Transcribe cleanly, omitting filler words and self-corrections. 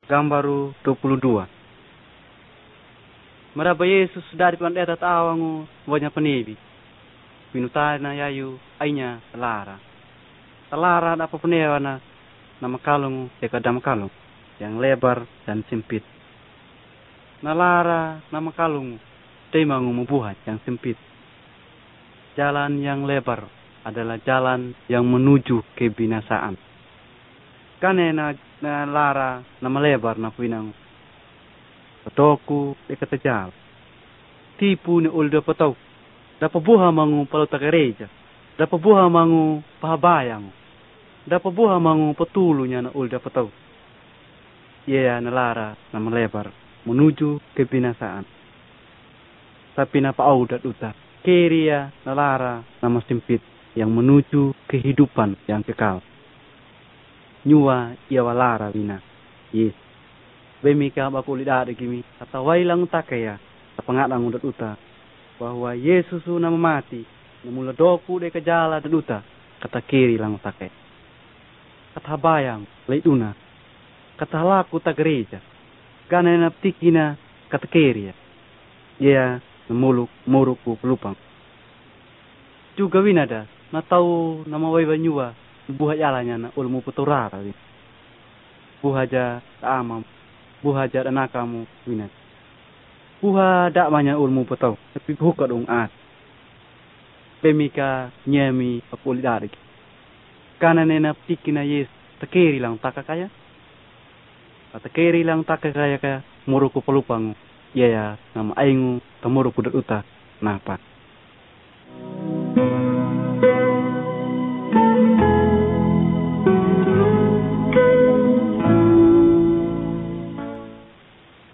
Gambaru 22. Maraba Yesus dari pandeta tawangu banyak penebi. Pinutana yayu ainya lara. Lara apa penewana nama kalung dekadam kalung yang lebar dan sempit. Nalara nama kalung temangu membuat yang sempit. Jalan yang lebar adalah jalan yang menuju kebinasaan. Karena na lara nama lebar na pinang patoku dekat jal. Tipu ni ulda patau. Dapat buha mangu paluta gereja. Dapat buha mangu pahabayang. Dapat buha mangu patulunya na ulda patau. Ia na lara nama lebar menuju kebinasaan. Tapi napa audat uta. Keria na lara nama sempit yang menuju kehidupan yang kekal. Nyua ia walara wina. Yes. Bemika baku lidade kimi. Kata wailang takaya. Pengatang udat uta. Bahwa Yesus nama mati. Namula doku deka jala dan uta. Kata kiri lang takaya. Kata bayang. Leiduna. Kata laku tak gereja. Gana naptikina kata kiri. Ia namuluk muruku pelupang. Juga winada. Na tau nama waiwa nyua. Buha jalanya na ulmu puturara. Buha ja amam. Buha ja anakamu winat. Buha dak banyak ulmu putau. Tapi buka dong at. Pemika nyemi apuli darik. Karena nena pikina yes. Takeri lang takakaya. Takeri lang takakaya kaya muruku pelupang. Ya nama aingu tamuruku dat uta. Napa.